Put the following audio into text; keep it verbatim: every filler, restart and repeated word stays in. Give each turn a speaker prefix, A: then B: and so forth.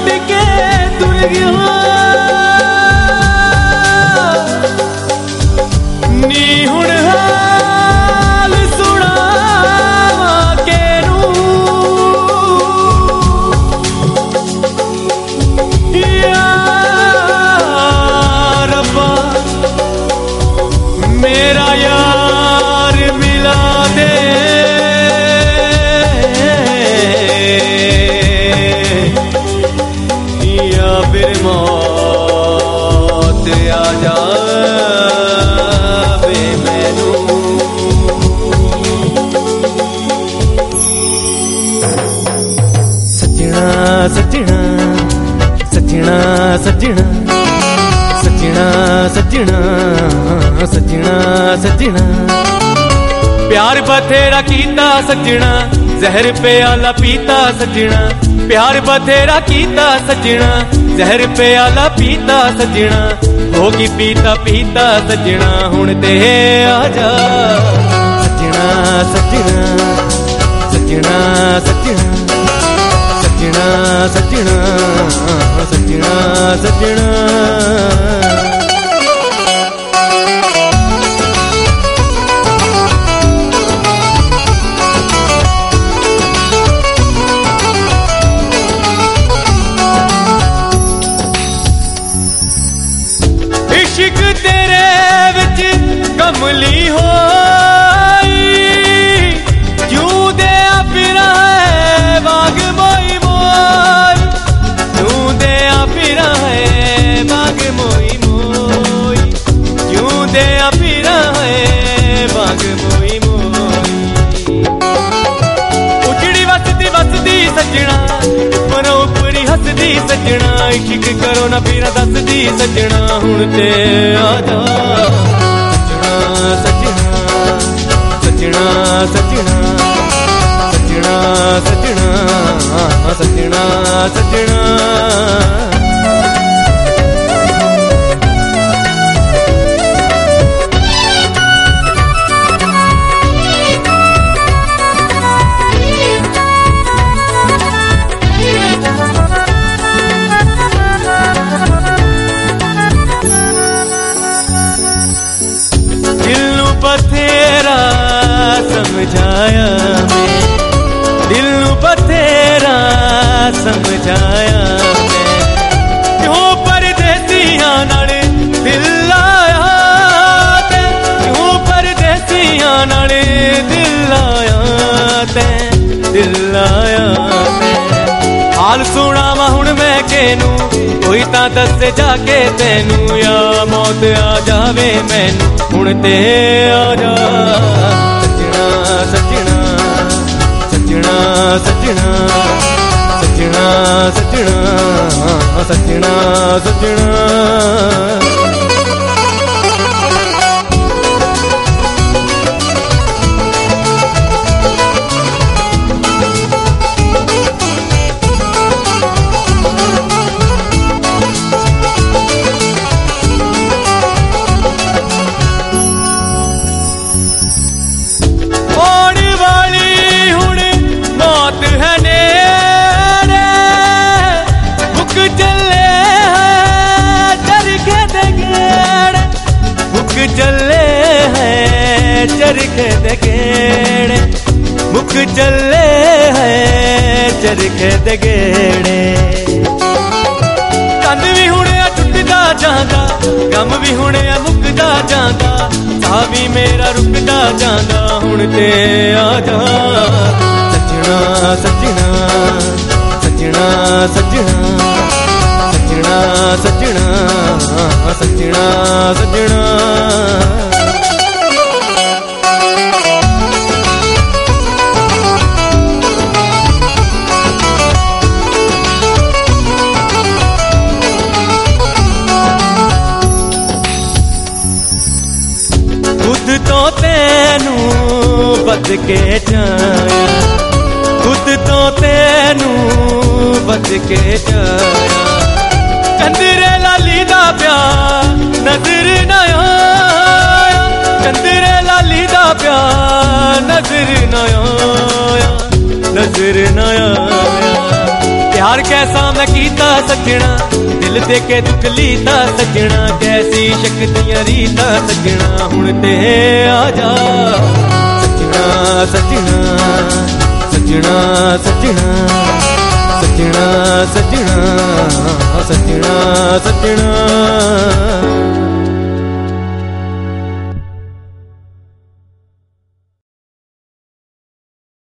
A: छड़ के तुर गया नी हुण हाल सुनावा केनू या रब्बा मेरा यार मिला दे या फिर मौत आ जावे मैनू सजना सजना सजना सजना सजना सजना सजना सजना प्यार बथेरा कीता सजना जहर प्याला पीता सजना प्यार बथेरा कीता सजना जहर प्याला पीता सजना होगी पीता पीता सजना हुण ते आजा सजना सजना सजना सजना सजना सजना सजना सजना इश्क तेरे विच कमली होई क्यों दे फिरा है बाग मोई मोई क्यों दे फिरा है बाग मोई मोई क्यों दे फिरा है बाग मोई मोई उजड़ी वसदी वसदी सजना पर उपरी हसदी सजना इश्क करो ना फिर दसदी सजना हुण ते आजा सजना सजना सजना सजना सजना सजना सजना बथेरा समझाया मैं दिल नू बथेरा समझाया मैं क्यों परदेसियां नाल दिल लाया ते क्यों परदेसियां नाल दिल लाया ते दिल लाया ते हाल सुनावा हुण मैं केनू कोई तां दसे जाके तेनू या मौत आ जावे मैनू हुण ते आजा सजना सजना सजना सजना सजना सजना सजना सजना चले हैं चरखे दे गेड़े मुख चले हैं चरखे दे गेड़े कंद भी हुणे टुटदा जांदा गम भी हुणे मुकदा जांदा सा भी मेरा रुकदा जांदा हुण ते आजा सजना सजना सजना सजना सजना सजना सजना सजना खुद तो तेनू बद के जाया खुद तो तेनू बद के जाया चंदरे लाली दा प्यार नजर न आया चंदरे लाली दा प्यार नजर न आया नजर न आया प्यार कैसा मैं कीता सजना, दिल दे के दुख लीता सजना, कैसी शक्तियां रीता सजना, हुण ते आ जा सजना सजना सजना सजना सजना सजना सजना सजना।